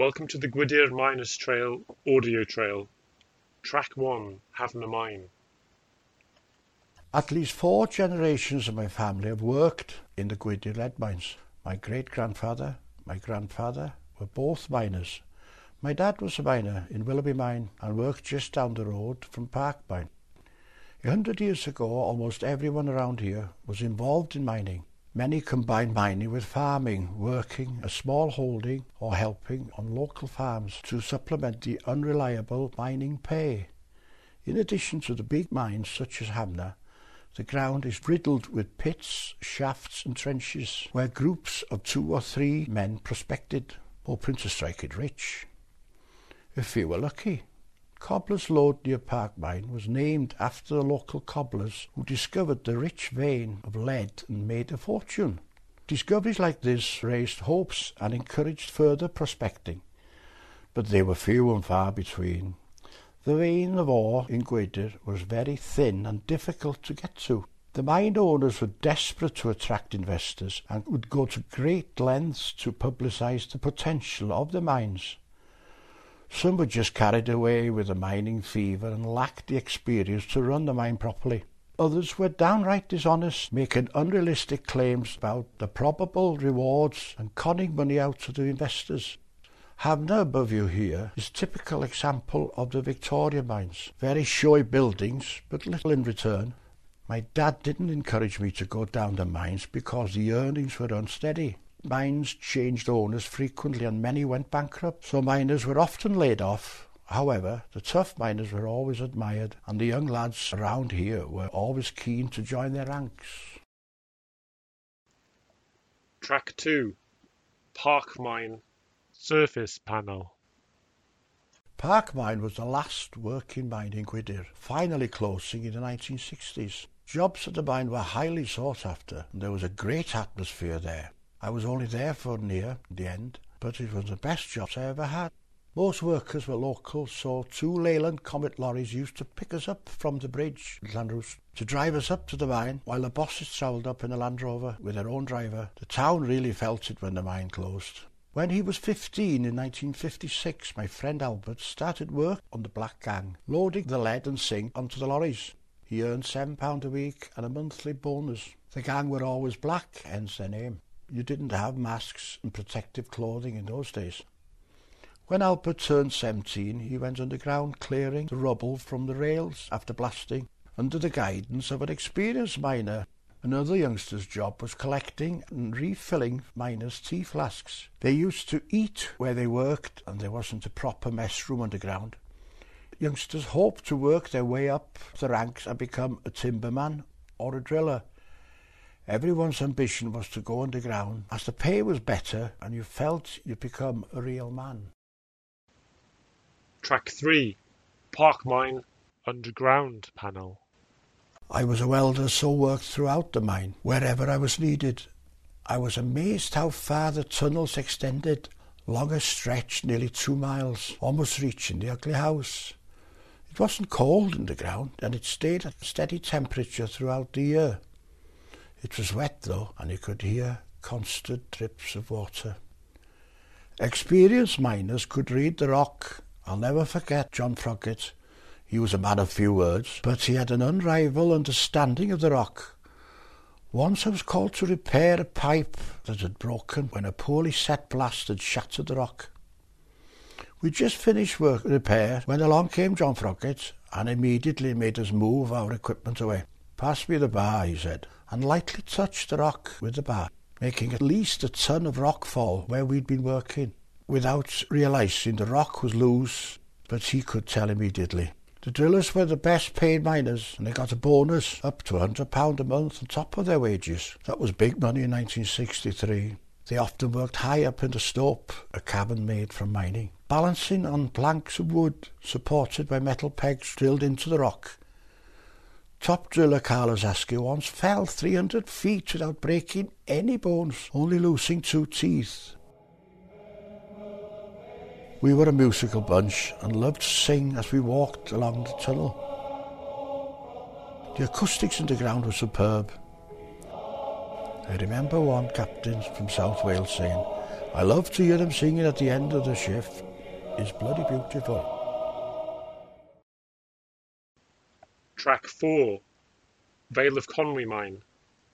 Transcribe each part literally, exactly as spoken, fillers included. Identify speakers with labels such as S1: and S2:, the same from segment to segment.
S1: Welcome to the Gwydir Miners Trail audio trail. Track one, Having a Mine.
S2: At least four generations of my family have worked in the Gwydir lead mines. My great-grandfather, my grandfather were both miners. My dad was a miner in Willoughby Mine and worked just down the road from Park Mine. A hundred years ago, almost everyone around here was involved in mining. Many combined mining with farming, working a small holding or helping on local farms to supplement the unreliable mining pay. In addition to the big mines such as Hamna, the ground is riddled with pits, shafts and trenches where groups of two or three men prospected, hoping to strike it rich. A few were lucky. Cobbler's Lode near Park Mine was named after the local cobblers who discovered the rich vein of lead and made a fortune. Discoveries like this raised hopes and encouraged further prospecting, but they were few and far between. The vein of ore in Gwydir was very thin and difficult to get to. The mine owners were desperate to attract investors and would go to great lengths to publicise the potential of the mines. Some were just carried away with the mining fever and lacked the experience to run the mine properly. Others were downright dishonest, making unrealistic claims about the probable rewards and conning money out of the investors. Hamna above you here is a typical example of the Victoria mines. Very showy buildings, but little in return. My dad didn't encourage me to go down the mines because the earnings were unsteady. Mines changed owners frequently and many went bankrupt, so miners were often laid off. However, the tough miners were always admired, and the young lads around here were always keen to join their ranks.
S1: Track two, Park Mine Surface Panel.
S2: Park Mine was the last working mine in Gwydir, finally closing in the nineteen sixties. Jobs at the mine were highly sought after, and there was a great atmosphere there. I was only there for near the end, but it was the best jobs I ever had. Most workers were local, so two Leyland Comet lorries used to pick us up from the bridge at Llanrwst to drive us up to the mine, while the bosses travelled up in a Land Rover with their own driver. The town really felt it when the mine closed. When he was fifteen in nineteen fifty-six, my friend Albert started work on the Black Gang, loading the lead and zinc onto the lorries. He earned seven pounds a week and a monthly bonus. The gang were always black, hence their name. You didn't have masks and protective clothing in those days. When Albert turned seventeen, he went underground clearing the rubble from the rails after blasting, under the guidance of an experienced miner. Another youngster's job was collecting and refilling miners' tea flasks. They used to eat where they worked, and there wasn't a proper mess room underground. Youngsters hoped to work their way up the ranks and become a timberman or a driller. Everyone's ambition was to go underground, as the pay was better and you felt you'd become a real man.
S1: Track three, Park Mine Underground Panel.
S2: I was a welder, so worked throughout the mine, wherever I was needed. I was amazed how far the tunnels extended, long a stretch, nearly two miles, almost reaching the ugly house. It wasn't cold underground, and it stayed at a steady temperature throughout the year. It was wet though, and you could hear constant drips of water. Experienced miners could read the rock. I'll never forget John Froggatt. He was a man of few words, but he had an unrivaled understanding of the rock. Once I was called to repair a pipe that had broken when a poorly set blast had shattered the rock. We just finished work repair when along came John Froggatt and immediately made us move our equipment away. "Pass me the bar," he said, and lightly touched the rock with the bar, making at least a ton of rock fall where we'd been working. Without realising the rock was loose, but he could tell immediately. The drillers were the best paid miners, and they got a bonus up to one hundred pounds a month on top of their wages. That was big money in nineteen sixty-three. They often worked high up in the stope, a cabin made from mining, balancing on planks of wood supported by metal pegs drilled into the rock. Top driller Carlos Askew once fell three hundred feet without breaking any bones, only losing two teeth. We were a musical bunch and loved to sing as we walked along the tunnel. The acoustics underground were superb. I remember one captain from South Wales saying, I love to hear them singing at the end of the shift. It's bloody beautiful.
S1: Track four, Vale of Conwy Mine.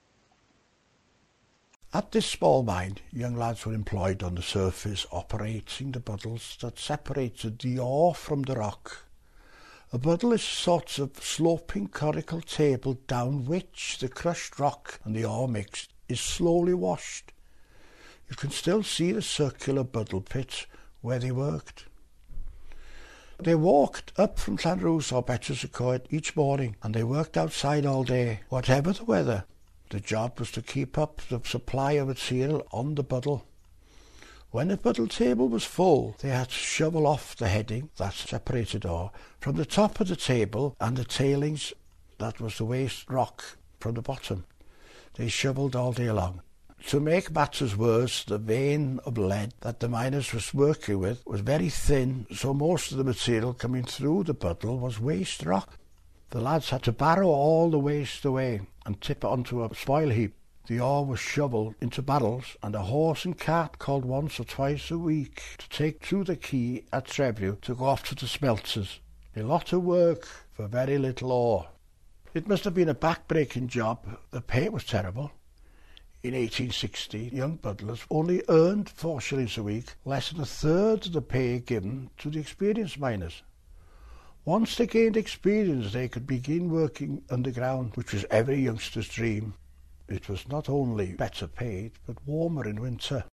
S2: At this small mine, young lads were employed on the surface operating the puddles that separated the ore from the rock. A puddle is a sort of sloping conical table down which the crushed rock and the ore mixed is slowly washed. You can still see the circular puddle pit where they worked. They walked up from Llanrwst or Betws-y-Coed each morning, and they worked outside all day, whatever the weather. The job was to keep up the supply of material on the puddle. When the puddle table was full, they had to shovel off the heading, that separated ore, from the top of the table, and the tailings, that was the waste rock, from the bottom. They shovelled all day long. To make matters worse, the vein of lead that the miners was working with was very thin, so most of the material coming through the puddle was waste rock. The lads had to barrow all the waste away and tip it onto a spoil heap. The ore was shovelled into barrels, and a horse and cart called once or twice a week to take to the quay at Trefu to go off to the smelters. A lot of work for very little ore. It must have been a back-breaking job. The pay was terrible. In eighteen sixty, young puddlers only earned four shillings a week, less than a third of the pay given to the experienced miners. Once they gained experience, they could begin working underground, which was every youngster's dream. It was not only better paid, but warmer in winter.